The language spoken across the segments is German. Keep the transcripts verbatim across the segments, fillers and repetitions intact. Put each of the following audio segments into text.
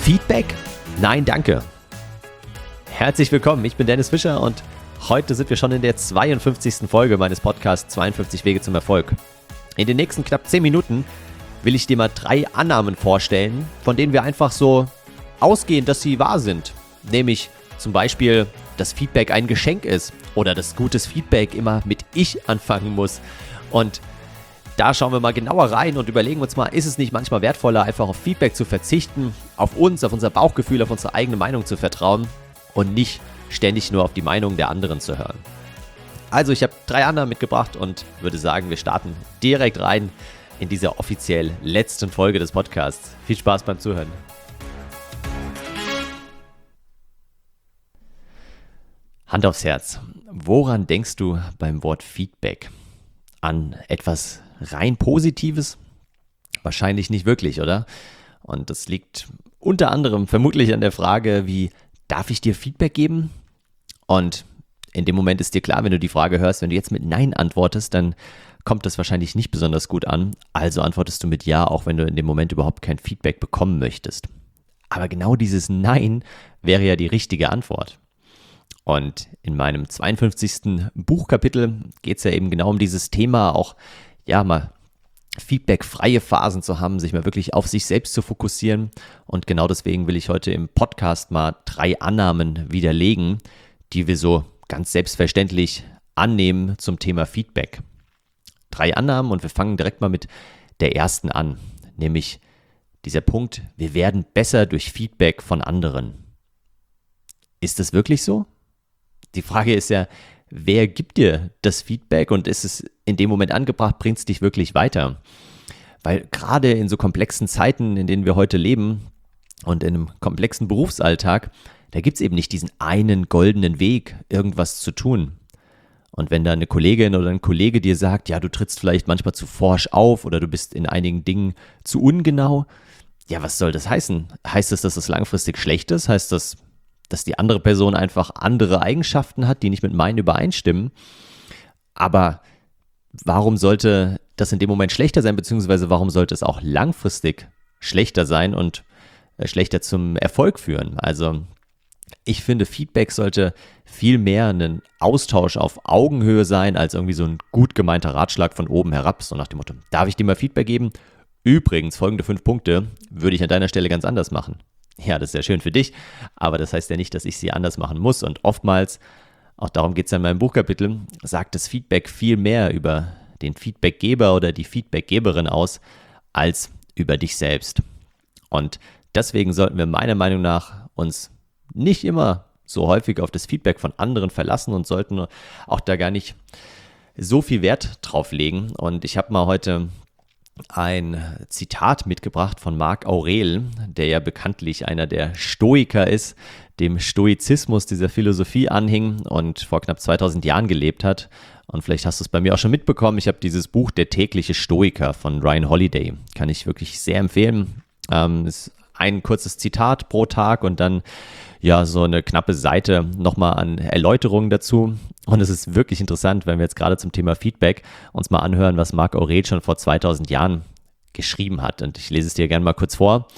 Feedback? Nein, danke. Herzlich willkommen, ich bin Dennis Fischer und heute sind wir schon in der zweiundfünfzigsten Folge meines Podcasts zweiundfünfzig Wege zum Erfolg. In den nächsten knapp zehn Minuten will ich dir mal drei Annahmen vorstellen, von denen wir einfach so ausgehen, dass sie wahr sind. Nämlich zum Beispiel, dass Feedback ein Geschenk ist oder dass gutes Feedback immer mit Ich anfangen muss. Und da schauen wir mal genauer rein und überlegen uns mal, ist es nicht manchmal wertvoller, einfach auf Feedback zu verzichten, auf uns, auf unser Bauchgefühl, auf unsere eigene Meinung zu vertrauen und nicht ständig nur auf die Meinung der anderen zu hören. Also ich habe drei Annahmen mitgebracht und würde sagen, wir starten direkt rein in diese offiziell letzten Folge des Podcasts. Viel Spaß beim Zuhören. Hand aufs Herz. Woran denkst du beim Wort Feedback? An etwas rein Positives? Wahrscheinlich nicht wirklich, oder? Und das liegt unter anderem vermutlich an der Frage, wie darf ich dir Feedback geben? Und in dem Moment ist dir klar, wenn du die Frage hörst, wenn du jetzt mit Nein antwortest, dann kommt das wahrscheinlich nicht besonders gut an. Also antwortest du mit Ja, auch wenn du in dem Moment überhaupt kein Feedback bekommen möchtest. Aber genau dieses Nein wäre ja die richtige Antwort. Und in meinem zweiundfünfzigsten Buchkapitel geht es ja eben genau um dieses Thema, auch ja mal feedbackfreie Phasen zu haben, sich mal wirklich auf sich selbst zu fokussieren. Und genau deswegen will ich heute im Podcast mal drei Annahmen widerlegen, die wir so ganz selbstverständlich annehmen zum Thema Feedback. Drei Annahmen und wir fangen direkt mal mit der ersten an, nämlich dieser Punkt, wir werden besser durch Feedback von anderen. Ist das wirklich so? Die Frage ist ja, wer gibt dir das Feedback und ist es in dem Moment angebracht, bringt es dich wirklich weiter? Weil gerade in so komplexen Zeiten, in denen wir heute leben und in einem komplexen Berufsalltag, da gibt es eben nicht diesen einen goldenen Weg, irgendwas zu tun. Und wenn da eine Kollegin oder ein Kollege dir sagt, ja, du trittst vielleicht manchmal zu forsch auf oder du bist in einigen Dingen zu ungenau, ja, was soll das heißen? Heißt das, dass das langfristig schlecht ist? Heißt das, dass die andere Person einfach andere Eigenschaften hat, die nicht mit meinen übereinstimmen? Aber warum sollte das in dem Moment schlechter sein, beziehungsweise warum sollte es auch langfristig schlechter sein und äh, schlechter zum Erfolg führen? Also ich finde, Feedback sollte viel mehr ein Austausch auf Augenhöhe sein, als irgendwie so ein gut gemeinter Ratschlag von oben herab, so nach dem Motto, darf ich dir mal Feedback geben? Übrigens, folgende fünf Punkte würde ich an deiner Stelle ganz anders machen. Ja, das ist ja schön für dich, aber das heißt ja nicht, dass ich sie anders machen muss. Und oftmals, auch darum geht es ja in meinem Buchkapitel, sagt das Feedback viel mehr über den Feedbackgeber oder die Feedbackgeberin aus, als über dich selbst. Und deswegen sollten wir meiner Meinung nach uns nicht immer so häufig auf das Feedback von anderen verlassen und sollten auch da gar nicht so viel Wert drauf legen. Und ich habe mal heute ein Zitat mitgebracht von Marc Aurel, der ja bekanntlich einer der Stoiker ist, dem Stoizismus, dieser Philosophie anhing und vor knapp zweitausend Jahren gelebt hat. Und vielleicht hast du es bei mir auch schon mitbekommen, ich habe dieses Buch Der tägliche Stoiker von Ryan Holiday, kann ich wirklich sehr empfehlen. Ähm, ist ein kurzes Zitat pro Tag und dann ja so eine knappe Seite nochmal an Erläuterungen dazu. Und es ist wirklich interessant, wenn wir jetzt gerade zum Thema Feedback uns mal anhören, was Marc Aurel schon vor zweitausend Jahren geschrieben hat. Und ich lese es dir gerne mal kurz vor.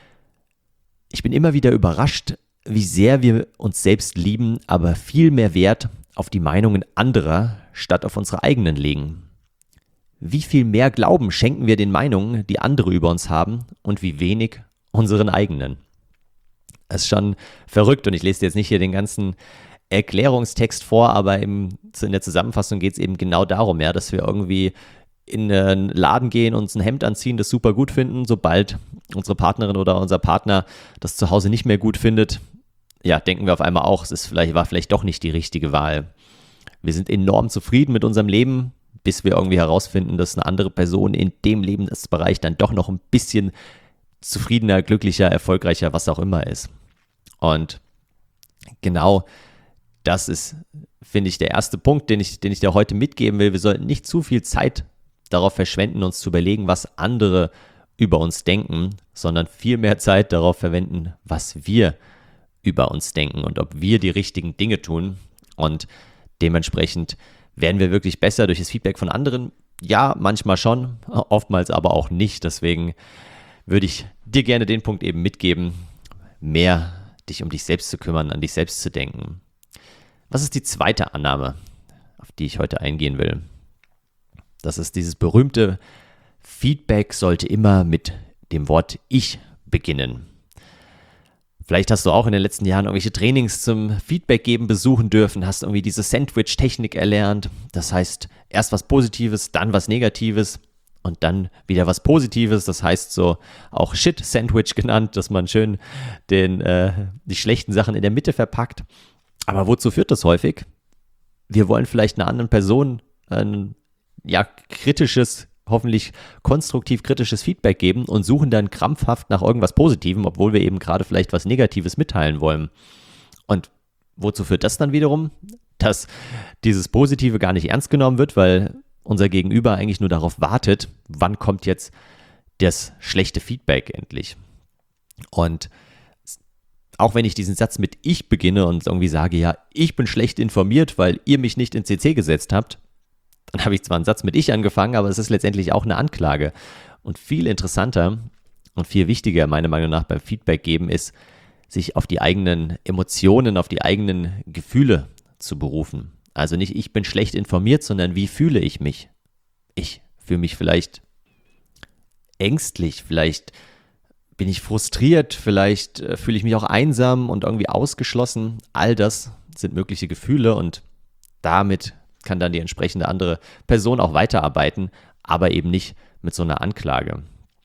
Ich bin immer wieder überrascht, wie sehr wir uns selbst lieben, aber viel mehr Wert auf die Meinungen anderer statt auf unsere eigenen legen. Wie viel mehr Glauben schenken wir den Meinungen, die andere über uns haben und wie wenig unseren eigenen. Das ist schon verrückt und ich lese dir jetzt nicht hier den ganzen Erklärungstext vor, aber im, in der Zusammenfassung geht es eben genau darum, ja, dass wir irgendwie in einen Laden gehen, uns ein Hemd anziehen, das super gut finden, sobald unsere Partnerin oder unser Partner das zu Hause nicht mehr gut findet, ja, denken wir auf einmal auch, es ist vielleicht, war vielleicht doch nicht die richtige Wahl. Wir sind enorm zufrieden mit unserem Leben, bis wir irgendwie herausfinden, dass eine andere Person in dem Lebensbereich dann doch noch ein bisschen zufriedener, glücklicher, erfolgreicher, was auch immer ist. Und genau das ist, finde ich, der erste Punkt, den ich, den ich dir heute mitgeben will. Wir sollten nicht zu viel Zeit darauf verschwenden, uns zu überlegen, was andere über uns denken, sondern viel mehr Zeit darauf verwenden, was wir über uns denken und ob wir die richtigen Dinge tun. Und dementsprechend werden wir wirklich besser durch das Feedback von anderen. Ja, manchmal schon, oftmals aber auch nicht. Deswegen würde ich dir gerne den Punkt eben mitgeben. mehr dich um dich selbst zu kümmern, an dich selbst zu denken. Was ist die zweite Annahme, auf die ich heute eingehen will? Das ist dieses berühmte Feedback sollte immer mit dem Wort Ich beginnen. Vielleicht hast du auch in den letzten Jahren irgendwelche Trainings zum Feedback geben besuchen dürfen, hast irgendwie diese Sandwich-Technik erlernt. Das heißt, erst was Positives, dann was Negatives und dann wieder was Positives. Das heißt so auch Shit-Sandwich genannt, dass man schön den, äh, die schlechten Sachen in der Mitte verpackt. Aber wozu führt das häufig? Wir wollen vielleicht einer anderen Person ein ja, kritisches, hoffentlich konstruktiv kritisches Feedback geben und suchen dann krampfhaft nach irgendwas Positivem, obwohl wir eben gerade vielleicht was Negatives mitteilen wollen. Und wozu führt das dann wiederum? Dass dieses Positive gar nicht ernst genommen wird, weil unser Gegenüber eigentlich nur darauf wartet, wann kommt jetzt das schlechte Feedback endlich. Und auch wenn ich diesen Satz mit Ich beginne und irgendwie sage, ja, ich bin schlecht informiert, weil ihr mich nicht in C C gesetzt habt, dann habe ich zwar einen Satz mit Ich angefangen, aber es ist letztendlich auch eine Anklage. Und viel interessanter und viel wichtiger, meiner Meinung nach, beim Feedback geben ist, sich auf die eigenen Emotionen, auf die eigenen Gefühle zu berufen. Also nicht, ich bin schlecht informiert, sondern wie fühle ich mich? Ich fühle mich vielleicht ängstlich, vielleicht bin ich frustriert, vielleicht äh, fühle ich mich auch einsam und irgendwie ausgeschlossen. All das sind mögliche Gefühle und damit kann dann die entsprechende andere Person auch weiterarbeiten, aber eben nicht mit so einer Anklage.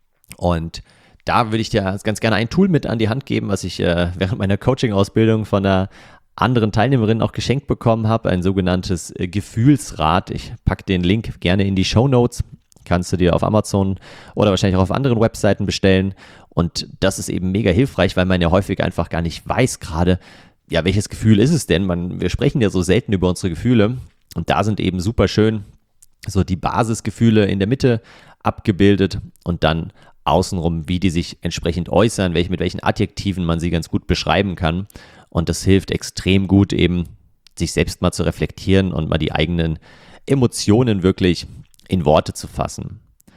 Und da würde ich dir ganz gerne ein Tool mit an die Hand geben, was ich äh, während meiner Coaching-Ausbildung von einer anderen Teilnehmerin auch geschenkt bekommen habe, ein sogenanntes äh, Gefühlsrad. Ich packe den Link gerne in die Shownotes, kannst du dir auf Amazon oder wahrscheinlich auch auf anderen Webseiten bestellen. Und das ist eben mega hilfreich, weil man ja häufig einfach gar nicht weiß gerade, ja, welches Gefühl ist es denn? Man, wir sprechen ja so selten über unsere Gefühle. Und da sind eben super schön so die Basisgefühle in der Mitte abgebildet und dann außenrum, wie die sich entsprechend äußern, welche, mit welchen Adjektiven man sie ganz gut beschreiben kann. Und das hilft extrem gut eben, sich selbst mal zu reflektieren und mal die eigenen Emotionen wirklich in Worte zu fassen.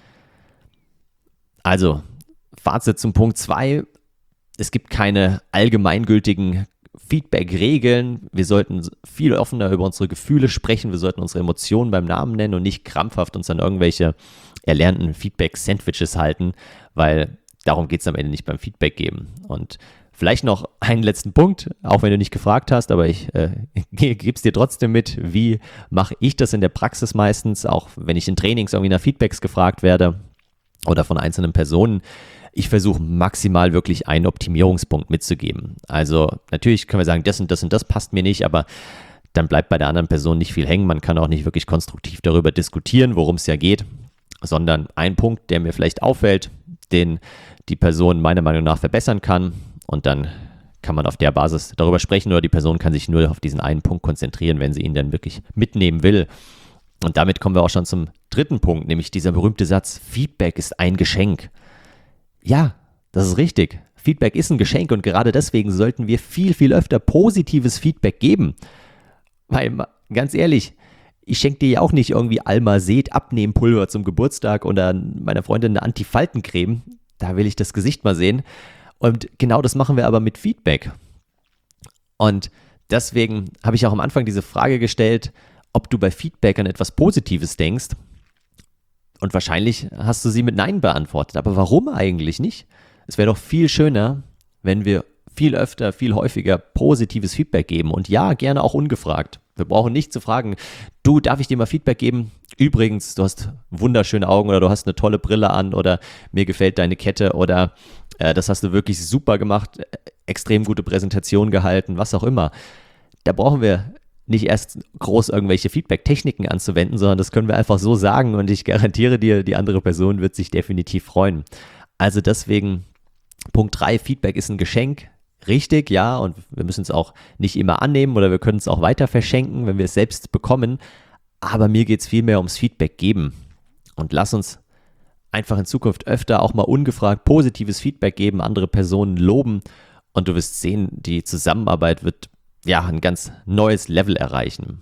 Also, Fazit zum Punkt zwei. Es gibt keine allgemeingültigen Feedback-Regeln. Wir sollten viel offener über unsere Gefühle sprechen. Wir sollten unsere Emotionen beim Namen nennen und nicht krampfhaft uns an irgendwelche erlernten Feedback-Sandwiches halten, weil darum geht es am Ende nicht beim Feedback geben. Und vielleicht noch einen letzten Punkt, auch wenn du nicht gefragt hast, aber ich äh, gebe es dir trotzdem mit. Wie mache ich das in der Praxis meistens, auch wenn ich in Trainings irgendwie nach Feedbacks gefragt werde oder von einzelnen Personen? Ich versuche maximal wirklich einen Optimierungspunkt mitzugeben. Also natürlich können wir sagen, das und das und das passt mir nicht, aber dann bleibt bei der anderen Person nicht viel hängen. Man kann auch nicht wirklich konstruktiv darüber diskutieren, worum es ja geht, sondern ein Punkt, der mir vielleicht auffällt, den die Person meiner Meinung nach verbessern kann, und dann kann man auf der Basis darüber sprechen oder die Person kann sich nur auf diesen einen Punkt konzentrieren, wenn sie ihn dann wirklich mitnehmen will. Und damit kommen wir auch schon zum dritten Punkt, nämlich dieser berühmte Satz, Feedback ist ein Geschenk. Ja, das ist richtig. Feedback ist ein Geschenk und gerade deswegen sollten wir viel, viel öfter positives Feedback geben. Weil, ganz ehrlich, ich schenke dir ja auch nicht irgendwie Almazet Abnehmpulver zum Geburtstag oder meiner Freundin eine Antifaltencreme. Da will ich das Gesicht mal sehen. Und genau das machen wir aber mit Feedback. Und deswegen habe ich auch am Anfang diese Frage gestellt, ob du bei Feedback an etwas Positives denkst. Und wahrscheinlich hast du sie mit Nein beantwortet. Aber warum eigentlich nicht? Es wäre doch viel schöner, wenn wir viel öfter, viel häufiger positives Feedback geben. Und ja, gerne auch ungefragt. Wir brauchen nicht zu fragen, du, darf ich dir mal Feedback geben? Übrigens, du hast wunderschöne Augen oder du hast eine tolle Brille an oder mir gefällt deine Kette oder äh, das hast du wirklich super gemacht, extrem gute Präsentation gehalten, was auch immer. Da brauchen wir nicht erst groß irgendwelche Feedback-Techniken anzuwenden, sondern das können wir einfach so sagen und ich garantiere dir, die andere Person wird sich definitiv freuen. Also deswegen Punkt drei, Feedback ist ein Geschenk. Richtig, ja, und wir müssen es auch nicht immer annehmen oder wir können es auch weiter verschenken, wenn wir es selbst bekommen. Aber mir geht es vielmehr ums Feedback geben. Und lass uns einfach in Zukunft öfter auch mal ungefragt positives Feedback geben, andere Personen loben und du wirst sehen, die Zusammenarbeit wird ja ein ganz neues Level erreichen.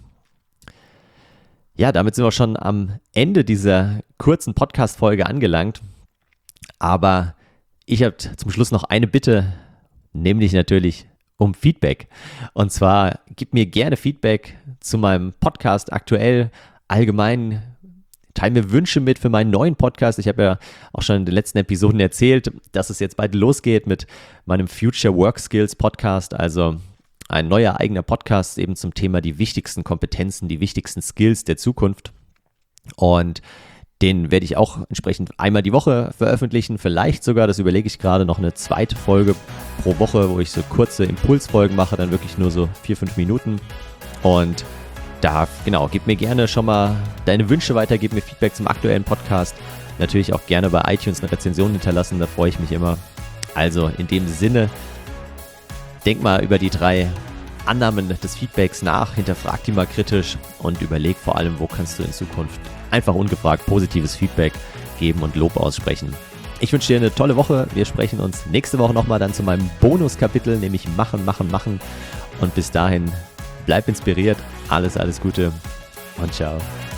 Ja, damit sind wir schon am Ende dieser kurzen Podcast-Folge angelangt. Aber ich habe zum Schluss noch eine Bitte. nämlich natürlich um Feedback. Und zwar gib mir gerne Feedback zu meinem Podcast aktuell, allgemein. Teil mir Wünsche mit für meinen neuen Podcast. Ich habe ja auch schon in den letzten Episoden erzählt, dass es jetzt bald losgeht mit meinem Future Work Skills Podcast, also ein neuer eigener Podcast eben zum Thema die wichtigsten Kompetenzen, die wichtigsten Skills der Zukunft. Und den werde ich auch entsprechend einmal die Woche veröffentlichen, vielleicht sogar, das überlege ich gerade, noch eine zweite Folge pro Woche, wo ich so kurze Impulsfolgen mache, dann wirklich nur so vier, fünf Minuten. Und da, genau, gib mir gerne schon mal deine Wünsche weiter, gib mir Feedback zum aktuellen Podcast. Natürlich auch gerne bei iTunes eine Rezension hinterlassen, da freue ich mich immer. Also in dem Sinne, denk mal über die drei Annahmen des Feedbacks nach, hinterfrag die mal kritisch und überleg vor allem, wo kannst du in Zukunft einfach ungefragt positives Feedback geben und Lob aussprechen. Ich wünsche dir eine tolle Woche. Wir sprechen uns nächste Woche nochmal dann zu meinem Bonuskapitel, nämlich Machen, Machen, Machen. Und bis dahin, bleib inspiriert. Alles, alles Gute und ciao.